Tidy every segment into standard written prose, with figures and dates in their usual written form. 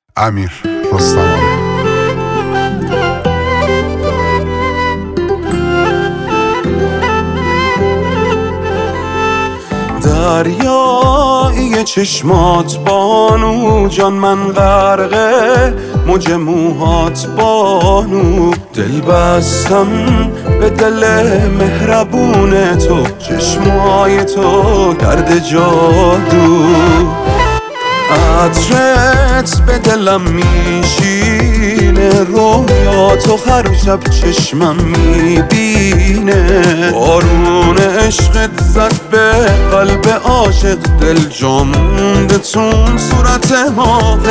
امیر رستمانی. دریای چشمات بانو جان، من غرقه موج موهات بانو. دل بستم به دل مهربون تو، چشمای تو کرده جادو. عطرت به دلم میشینه، رویاتو هر شب چشمم میبینه. بارون عشقت زد به قلب عاشق، دل جا مونده تون صورت ماهت.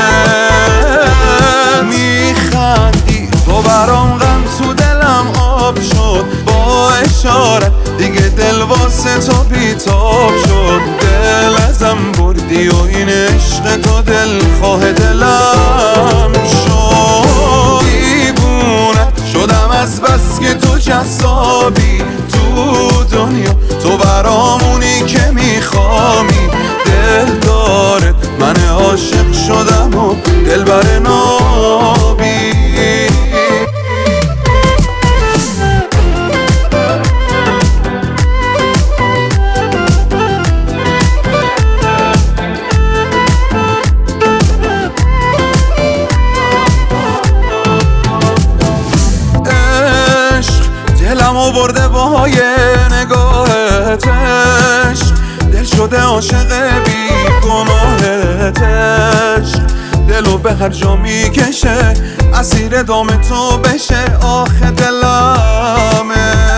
میخندی تو برام، غم تو دلم آب شد. با اشارت دیگه دل واسه تو بیتاب شد. دل ازم بردی و این عشق تو دلخواه دلم شد. دیوونت شدم از بس که تو جذابی تو دنیا، تو برامونی که میخوامی. دل دارت من عاشق شدم و دل بر نابی. دلمو برده باهای نگاهت، عشق دل شده عاشق بی گناهت. عشق دلو به هر جا میکشه، اسیر دام تو بشه. آخه دلم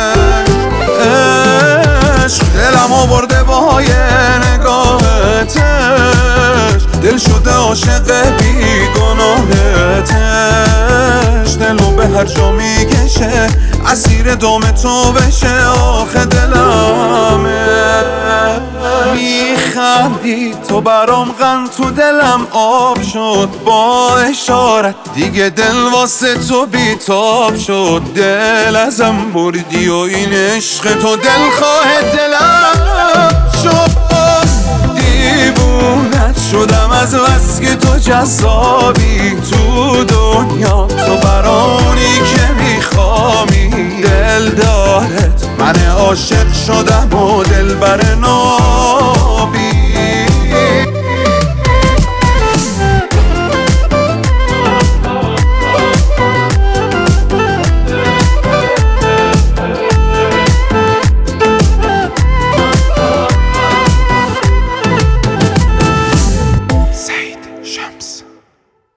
عشق دلمو برده باهای نگاهت، عشق دل شده عاشق بی گناهت. عشق دلو به هر جا میکشه، اسیر دام تو بشه. آخه دلم میخندی تو برام، غم تو دلم آب شد. با اشارت دیگه دل واسه تو بیتاب شد. دل ازم بردی و این عشق تو دلخواه دلم شد. دیوونت شدم از بس که تو جذابی تو دنیا، تو برانی که میخوامی. دل دارت من عاشق شدم و دل بر نابی. سعید شمس.